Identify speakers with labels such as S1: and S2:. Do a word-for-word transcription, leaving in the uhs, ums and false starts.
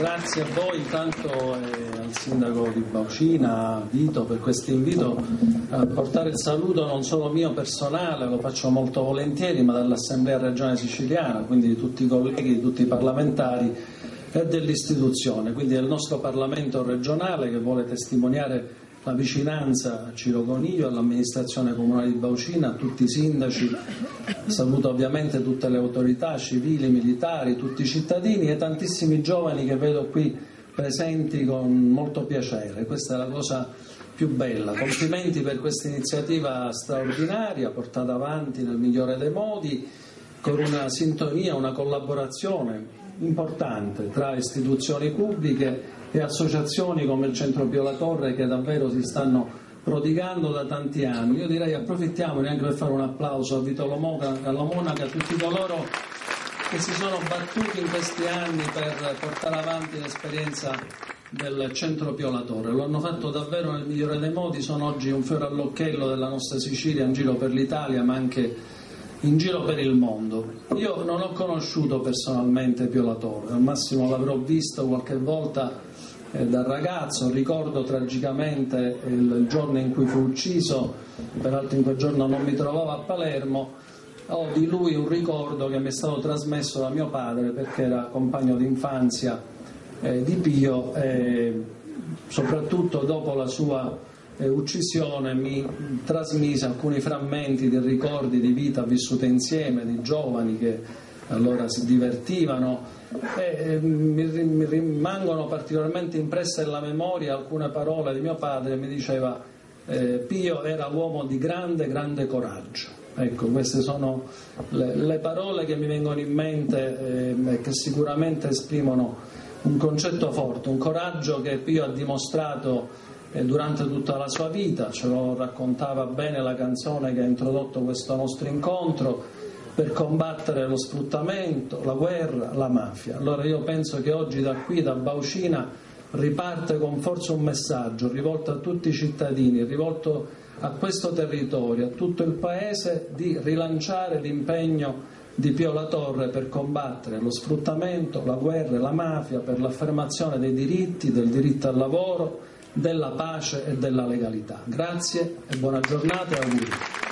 S1: Grazie a voi intanto e al sindaco di Baucina, Vito, per questo invito a portare il saluto non solo mio personale, lo faccio molto volentieri, ma dall'Assemblea Regionale Siciliana, quindi di tutti i colleghi, di tutti i parlamentari e dell'istituzione, quindi del nostro Parlamento regionale che vuole testimoniare la vicinanza a Ciro Coniglio, all'amministrazione comunale di Baucina, a tutti i sindaci. Saluto ovviamente tutte le autorità civili, militari, tutti i cittadini e tantissimi giovani che vedo qui presenti con molto piacere. Questa è la cosa più bella. Complimenti per questa iniziativa straordinaria portata avanti nel migliore dei modi, con una sintonia, una collaborazione importante tra istituzioni pubbliche e associazioni come il Centro Pio La Torre, che davvero si stanno prodigando da tanti anni. Io direi approfittiamone anche per fare un applauso a Vito Lomonaca, alla Monaca, a tutti coloro che si sono battuti in questi anni per portare avanti l'esperienza del Centro Pio La Torre. Lo hanno fatto davvero nel migliore dei modi, sono oggi un fiore all'occhiello della nostra Sicilia in giro per l'Italia, ma anche in giro per il mondo. Io non ho conosciuto personalmente Pio La Torre, al massimo l'avrò visto qualche volta eh, da ragazzo. Ricordo tragicamente il, il giorno in cui fu ucciso, peraltro in quel giorno non mi trovavo a Palermo. Ho di lui un ricordo che mi è stato trasmesso da mio padre, perché era compagno d'infanzia eh, di Pio e soprattutto dopo la sua Eh, uccisione mi trasmise alcuni frammenti di ricordi di vita vissute insieme, di giovani che allora si divertivano e eh, mi, mi rimangono particolarmente impresse nella memoria alcune parole di mio padre. Mi diceva eh, Pio era uomo di grande grande coraggio. Ecco, queste sono le, le parole che mi vengono in mente e eh, che sicuramente esprimono un concetto forte, un coraggio che Pio ha dimostrato durante tutta la sua vita. Ce lo raccontava bene la canzone che ha introdotto questo nostro incontro, per combattere lo sfruttamento, la guerra, la mafia. Allora io penso che oggi da qui, da Baucina, riparte con forza un messaggio rivolto a tutti i cittadini, rivolto a questo territorio, a tutto il paese, di rilanciare l'impegno di Pio La Torre per combattere lo sfruttamento, la guerra e la mafia, per l'affermazione dei diritti, del diritto al lavoro, della pace e della legalità. Grazie e buona giornata e auguri.